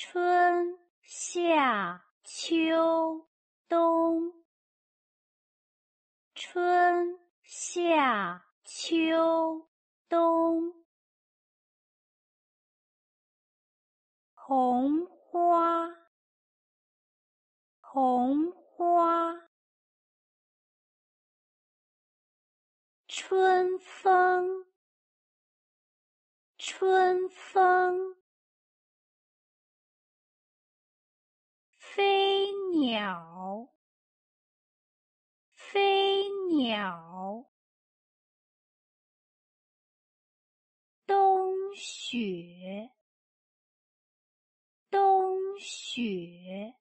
春夏秋冬，春夏秋冬。红花，红花。春风，春风。飞鸟，飞鸟。冬雪，冬雪。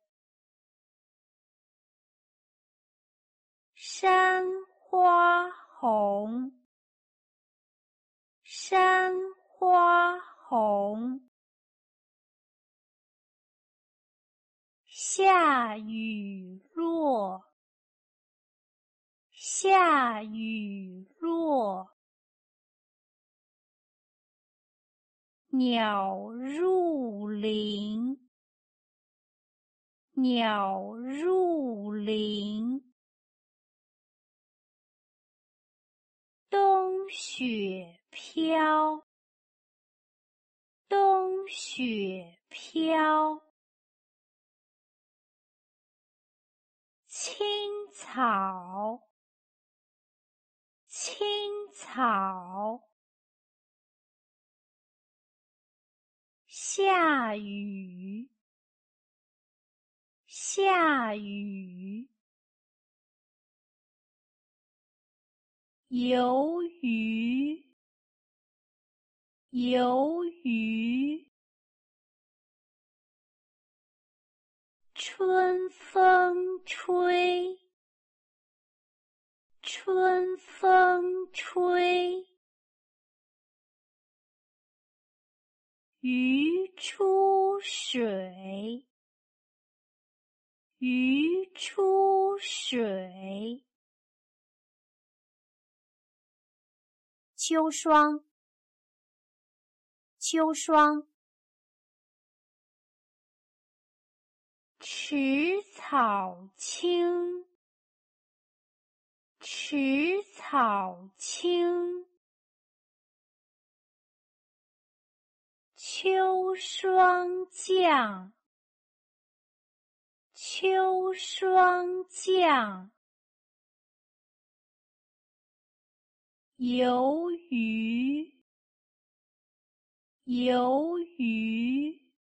山花红，山花红。下雨落，下雨落。鸟入林，鸟入林。冬雪飘，冬雪飘。青草，青草。下雨，下雨。游鱼，游鱼。春风吹，春风吹。鱼出水，鱼出水。秋霜，秋霜。池草青，池草青。秋霜降，秋霜降。游鱼，游鱼。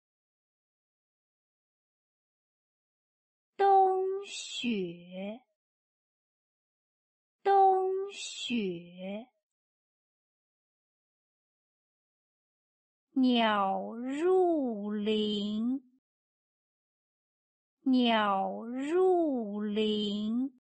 冬雪，冬雪。鸟入林，鸟入林。